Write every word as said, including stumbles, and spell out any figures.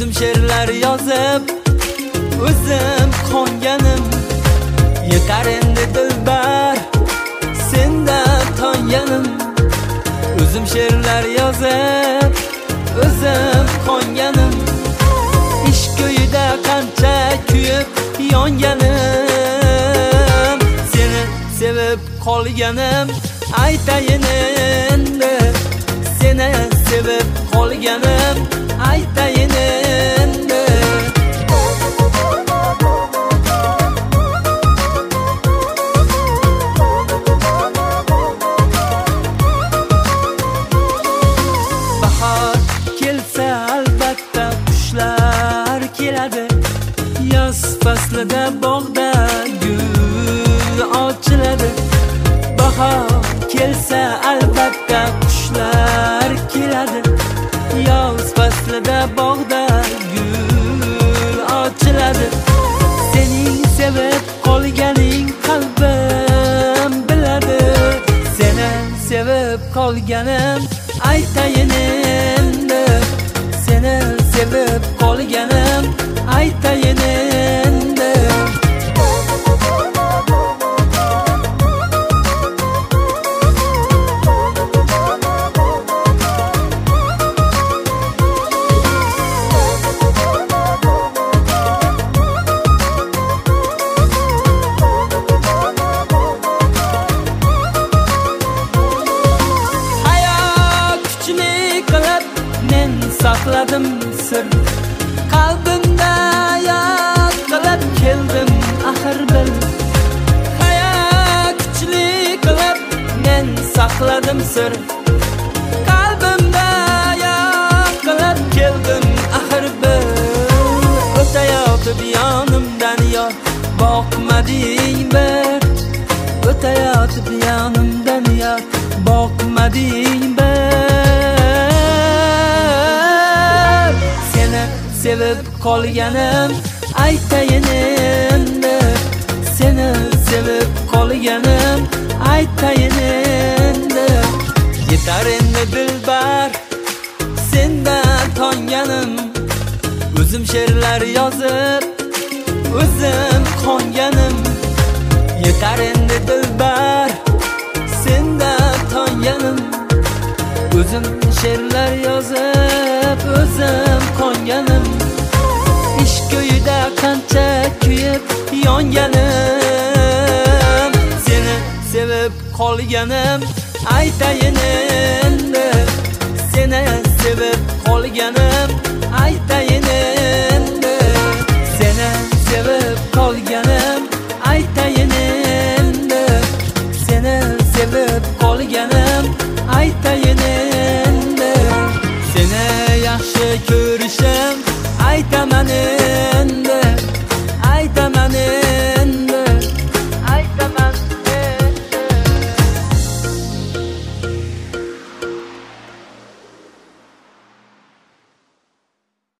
o'zim she'rlar yozib, o'zim qonganim. Yetar endi dilbar, sendan tonganim. O'zim she'rlar yozib, o'zim qonganim. Ishq ko'yida qancha kuyib yonganim. Seni sevib qolganim, aytayin endi. Seni sevib qolganim, aytayin endi. Bahor kelsa albatta qushlar keladi. Yoz faslida bog'da gul ochiladi. Bahor kelsa albatta qushlar keladi. Yoz faslida bog'da gul ochiladi. Sening sevib qolganing qalbim biladi. Seni sevib qolganim, aytayin endi. Seni sevib qolganim, aytayin endi. Saqladim sir, qalbimda yod qilib keldim axir bil. Hayot kuchli qilib men saqladim sir, qalbimda yod qilib keldim axir bil. O'tayotib yonimdan yor boqmading bir. O'tayotib yonimdan yor boqmading bir. Sevib qolganim, aytayin endi. Seni sevib qolganim, aytayin endi. Yetar endi dilbar, sendan tonganim. O'zim she'rlar yozib, o'zim qonganim. Yetar endi dilbar, sendan tonganim. O'zim she'rlar yozib, o'zim qonganim. Ishq ko'yida qancha kuyib yonganim. Seni sevib qolganim, aytayin endi. Seni sevib qolganim, aytayin endi. Seni sevib qolganim, aytayin